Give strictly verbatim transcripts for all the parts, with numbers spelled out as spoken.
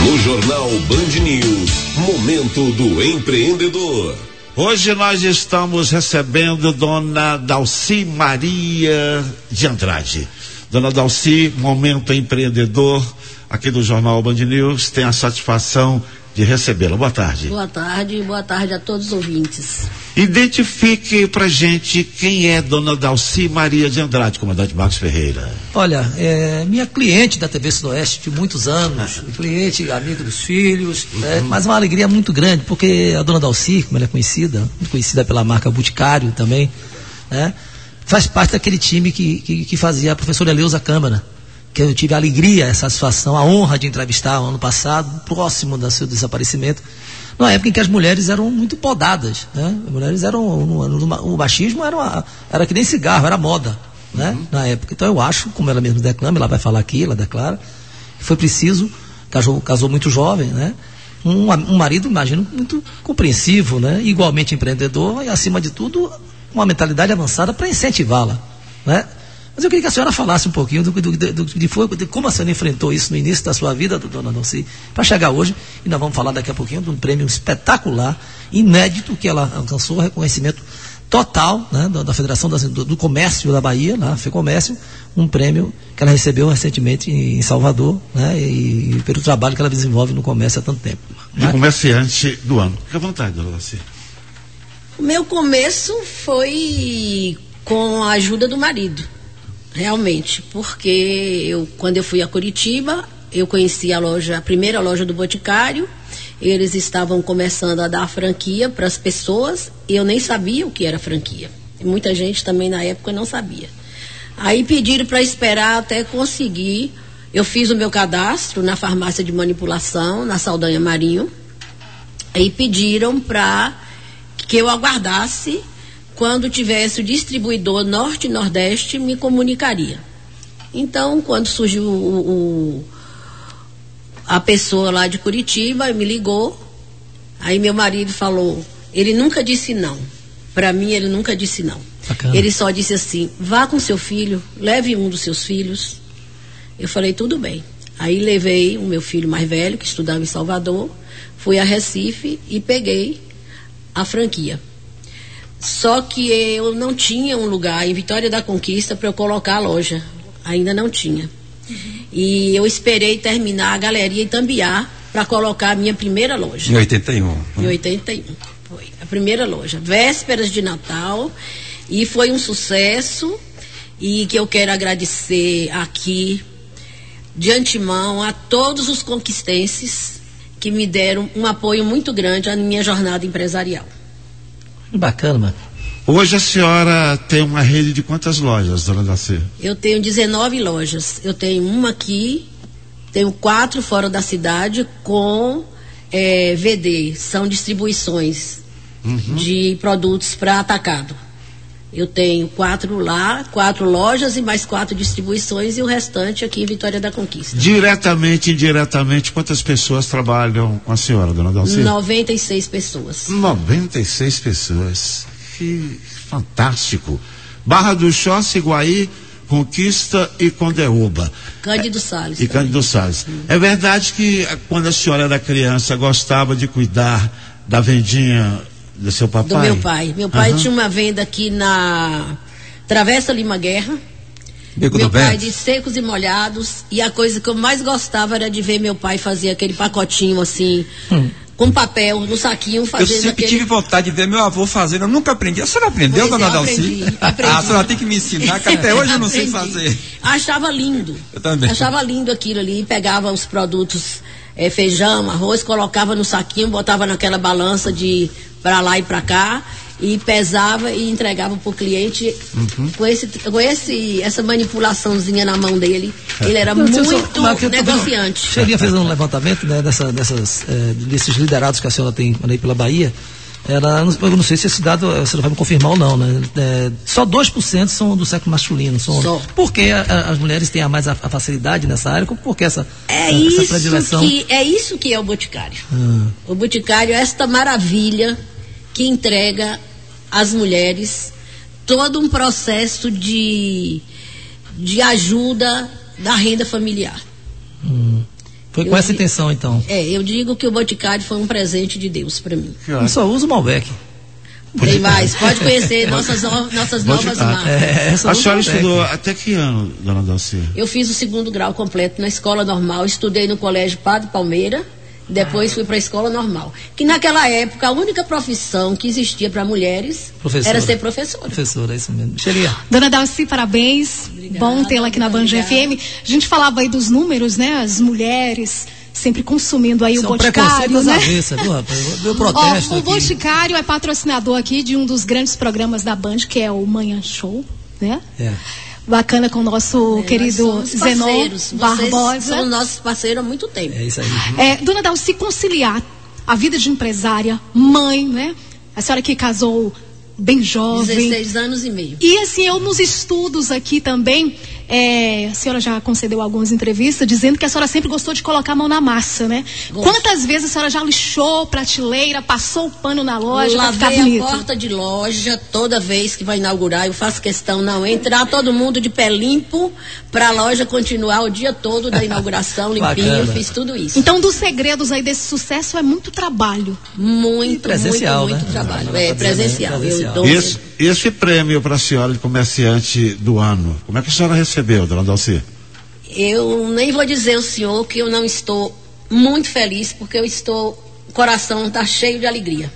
No Jornal Band News, Momento do Empreendedor. Hoje nós estamos recebendo Dona Dalci Maria de Andrade. Dona Dalci, Momento Empreendedor, aqui do Jornal Band News, tem a satisfação de recebê-la. Boa tarde. Boa tarde, boa tarde a todos os ouvintes. Identifique pra gente quem é Dona Dalci Maria de Andrade, comandante Marcos Ferreira. Olha, é minha cliente da T V Sudoeste de muitos anos, cliente, amigo dos filhos, uhum. é, mas uma alegria muito grande, porque a Dona Dalci, como ela é conhecida, muito conhecida pela marca Boticário também, né, faz parte daquele time que, que, que fazia a professora Eleusa Câmara, que eu tive a alegria, a satisfação, a honra de entrevistar no ano passado, próximo do seu desaparecimento, numa época em que as mulheres eram muito podadas, né? As mulheres eram, no, no, no, o machismo era, uma, era que nem cigarro, era moda, né? Uhum. Na época. Então eu acho, como ela mesma declama, ela vai falar aqui, ela declara, que foi preciso, casou, casou muito jovem, né? Um, um marido, imagino, muito compreensivo, né? Igualmente empreendedor e, acima de tudo, uma mentalidade avançada para incentivá-la, né? Mas eu queria que a senhora falasse um pouquinho do, do, do, do, de, de como a senhora enfrentou isso no início da sua vida, Dona Dalci, para chegar hoje, e nós vamos falar daqui a pouquinho de um prêmio espetacular, inédito, que ela alcançou, reconhecimento total, né, da, da Federação das, do, do Comércio da Bahia, lá, FEComércio, um prêmio que ela recebeu recentemente em, em Salvador, né, e, e pelo trabalho que ela desenvolve no comércio há tanto tempo. De Mas, comerciante do ano. Fique à vontade, Dona Dalci. O meu começo foi com a ajuda do marido. Realmente, porque eu, quando eu fui a Curitiba, eu conheci a loja, a primeira loja do Boticário, eles estavam começando a dar franquia para as pessoas, e eu nem sabia o que era franquia. E muita gente também na época não sabia. Aí pediram para esperar até conseguir. Eu fiz o meu cadastro na farmácia de manipulação, na Saldanha Marinho, aí pediram para que eu aguardasse. Quando tivesse o distribuidor Norte e Nordeste, me comunicaria. Então, quando surgiu o, o, a pessoa lá de Curitiba, me ligou, aí meu marido falou, ele nunca disse não. Para mim, ele nunca disse não. Bacana. Ele só disse assim, vá com seu filho, leve um dos seus filhos. Eu falei, tudo bem. Aí levei o meu filho mais velho, que estudava em Salvador, fui a Recife e peguei a franquia. Só que eu não tinha um lugar em Vitória da Conquista para eu colocar a loja. Ainda não tinha. Uhum. E eu esperei terminar a Galeria Itambiá para colocar a minha primeira loja. Em oitenta e um. Em oitenta e um. Foi a primeira loja. Vésperas de Natal. E foi um sucesso. E que eu quero agradecer aqui, de antemão, a todos os conquistenses que me deram um apoio muito grande à minha jornada empresarial. Bacana, mano. Hoje a senhora tem uma rede de quantas lojas, Dona Dalci? Eu tenho dezenove lojas. Eu tenho uma aqui, tenho quatro fora da cidade com é, V D, são distribuições uhum. de produtos para atacado. Eu tenho quatro lá, quatro lojas e mais quatro distribuições e o restante aqui em Vitória da Conquista. Diretamente e indiretamente, quantas pessoas trabalham com a senhora, Dona Dalci? noventa e seis pessoas. noventa e seis pessoas. Que fantástico. Barra do Choça, Iguaí, Conquista e Condeúba. Cândido Salles. E também. Cândido Salles. Hum. É verdade que quando a senhora era criança gostava de cuidar da vendinha do seu papai? Do meu pai. Meu pai uhum. tinha uma venda aqui na Travessa Lima Guerra. Beco meu do pai Bento. de secos e molhados. E a coisa que eu mais gostava era de ver meu pai fazer aquele pacotinho assim, hum. com papel, no saquinho, fazendo Eu sempre aquele... tive vontade de ver meu avô fazendo, eu nunca aprendi. A senhora aprendeu, Pois Dona é, Dalci? aprendi, aprendi. Ah, a senhora tem que me ensinar, que até hoje eu não sei fazer. Achava lindo. Eu também. Achava lindo aquilo ali. Pegava os produtos, é, feijão, arroz, colocava no saquinho, botava naquela balança de pra lá e pra cá, e pesava e entregava pro cliente uhum. com, esse, com esse, essa manipulaçãozinha na mão dele. Ele era muito negociante. A senhora fez um levantamento, né, dessa, dessas, é, desses liderados que a senhora tem aí pela Bahia. Era, eu não sei se esse dado você vai me confirmar ou não, né? É, só dois por cento são do sexo masculino. São, só. Por que a, a, as mulheres têm a mais a, a facilidade nessa área? Por que essa, é essa isso predileção? Que, é isso que é o Boticário. Hum. O Boticário é esta maravilha que entrega às mulheres todo um processo de, de ajuda da renda familiar. Hum. Foi com Eu essa di- intenção, então. É, eu digo que o Boticário foi um presente de Deus para mim. Eu só uso o Malbec. Tem mais, pode conhecer nossas, no- nossas novas Boticário. marcas. É, essa A uso senhora Malbec. estudou até que ano, dona Dalci? Eu fiz o segundo grau completo na escola normal, estudei no colégio Padre Palmeira, depois fui para a escola normal. Que naquela época a única profissão que existia para mulheres Professora. era ser professora. Professora, é isso mesmo. Xeria. Dona Dalci, parabéns. Obrigada, Bom tê-la aqui na Band obrigada. F M. A gente falava aí dos números, né? As mulheres sempre consumindo aí o São Boticário, preconceitos né? avessa, viu, rapaz? Eu Ó, protesto o aqui. Boticário é patrocinador aqui de um dos grandes programas da Band, que é o Manhã Show, né? É. Bacana com o nosso É, querido nós somos Zenon parceiros. Vocês Barbosa. são nossos parceiros há muito tempo. É isso aí. É, dona Dalci, conciliar a vida de empresária, mãe, né? A senhora que casou bem jovem. dezesseis anos e meio. E assim, eu nos estudos aqui também, é, a senhora já concedeu algumas entrevistas dizendo que a senhora sempre gostou de colocar a mão na massa, né? Gosto. Quantas vezes a senhora já lixou prateleira, passou o pano na loja pra ficar Lavei a bonito? porta de loja toda vez que vai inaugurar. Eu faço questão, não, entrar todo mundo de pé limpo pra loja continuar o dia todo da inauguração, limpinho. Bacana. Fiz tudo isso. Então, um dos segredos aí desse sucesso é muito trabalho. Muito, E presencial, muito, né? muito trabalho. Não dá É, pra dizer, né? presencial. Presencial. Eu dou- Esse, esse prêmio para a senhora de comerciante do ano, como é que a senhora recebeu, dona Dalci? Eu nem vou dizer ao senhor que eu não estou muito feliz, porque eu estou, o coração está cheio de alegria.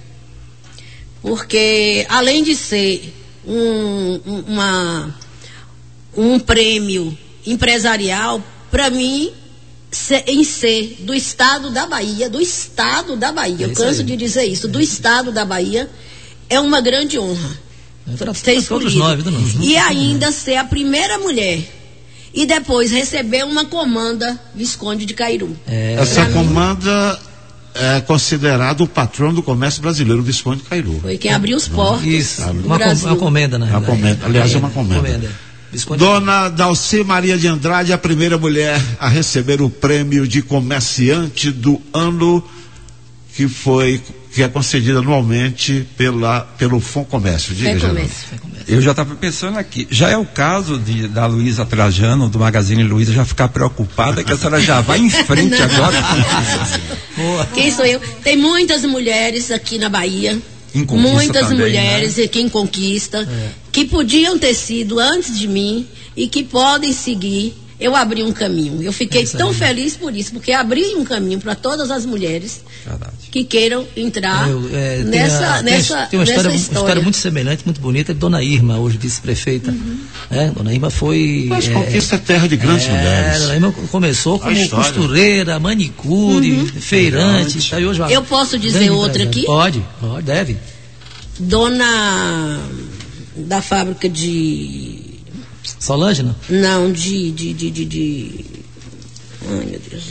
Porque além de ser um, um, uma, um prêmio empresarial, para mim, se- em ser do estado da Bahia, do estado da Bahia, É eu isso canso aí. de dizer isso, do estado da Bahia, é uma grande honra. É pra- Ser pra todos escolhido. nós, viu, dona? E ainda ser a primeira mulher. E depois receber uma comanda Visconde de Cairu. É, Essa pra mim- comanda é considerado o patrão do comércio brasileiro, o Visconde Cairu. Foi quem abriu os portos isso, do uma, com- Brasil. uma comenda, né? Uma comenda, aliás, é uma comenda. Visconde. Dona Dalci Maria de Andrade, a primeira mulher a receber o prêmio de comerciante do ano, que foi que é concedido anualmente pela pelo Fomcomércio. Diga, Fé Geraldo. Comércio. Eu já estava pensando aqui, já é o caso de, da Luísa Trajano, do Magazine Luiza, já ficar preocupada que a senhora já vai em frente agora. Boa. Quem sou eu? Tem muitas mulheres aqui na Bahia. Em Conquista Muitas também, mulheres aqui em Conquista que podiam ter sido antes de mim e que podem seguir. Eu abri um caminho. Eu fiquei É isso tão aí. feliz por isso, porque abri um caminho para todas as mulheres Verdade. que queiram entrar Eu, é, tem nessa, a- tem- nessa, tem uma nessa história, uma história. história muito semelhante, muito bonita, de Dona Irma, hoje vice-prefeita. É, Dona Irma foi. Mas é, Conquista é terra de grandes é, mulheres. Dona Irma começou como história. costureira, manicure, feirante. Tá aí hoje uma Eu posso dizer grande outra empresária. aqui? Pode, pode, deve. Dona da fábrica de. Solange, não? Não, de. de, de, de, de ai, meu Deus.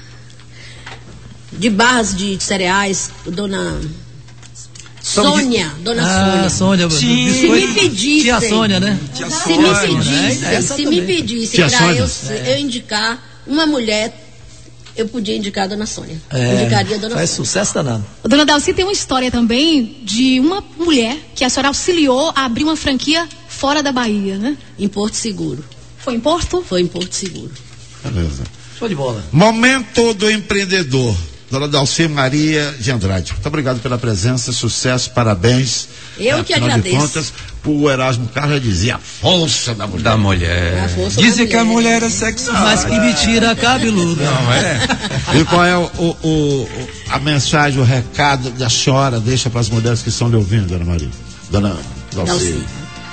De barras de, de cereais, dona. Sônia, dona Ah, Sônia. Sônia. Sim. Se me pedissem. Tia Sônia, né? Tia Se me Sônia, pedissem, né? Essa se me também. pedissem Tia para Sônia? eu, se- eu indicar uma mulher, eu podia indicar a dona Sônia. É, Indicaria a dona faz Sônia. sucesso danado. Dona Dalci, tem uma história também de uma mulher que a senhora auxiliou a abrir uma franquia fora da Bahia, né? Em Porto Seguro. Foi em Porto? Foi em Porto Seguro. Beleza. Show de bola. Momento do empreendedor. Dona Dalci Maria de Andrade. Muito obrigado pela presença, sucesso, parabéns. Eu que Afinal de agradeço. contas, o Erasmo Carlos já dizia a força da mulher. Da mulher. A força Dizem da que a mulher. mulher é sexual. Mas que me tira cabeludo. Não é? E qual é o, o- o- a mensagem, o recado da senhora deixa para as mulheres que estão lhe ouvindo, Dona Maria? Dona Dalci. Dalci.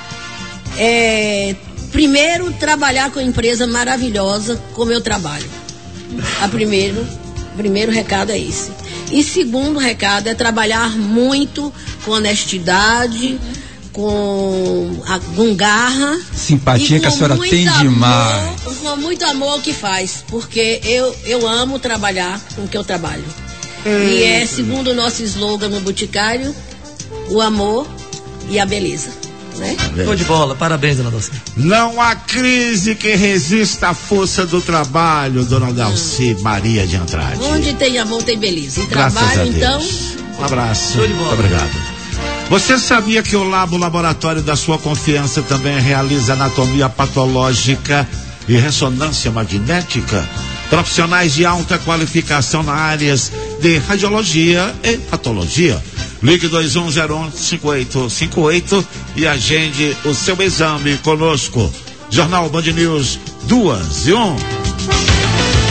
É, primeiro, trabalhar com a empresa maravilhosa como eu trabalho. A primeiro, primeiro recado é esse. E segundo recado é trabalhar muito com honestidade, com, a, com garra. Simpatia e que a com senhora muito tem amor, demais. Com muito amor ao que faz, porque eu, eu amo trabalhar com o que eu trabalho. E é, segundo o nosso slogan no Boticário, o amor e a beleza. Né? Show de bola. Parabéns, Dona Dalci. Não há crise que resista à força do trabalho, Dona Dalci Maria de Andrade. Onde tem amor, tem beleza. E Graças a trabalho, Deus. então. Um abraço. Show de bola. Muito obrigado. Você sabia que o Labo Laboratório da sua confiança também realiza anatomia patológica e ressonância magnética? Profissionais de alta qualificação na áreas de radiologia e patologia. Ligue dois um zero um cinco oito cinco oito e agende o seu exame conosco. Jornal Band News duas e um.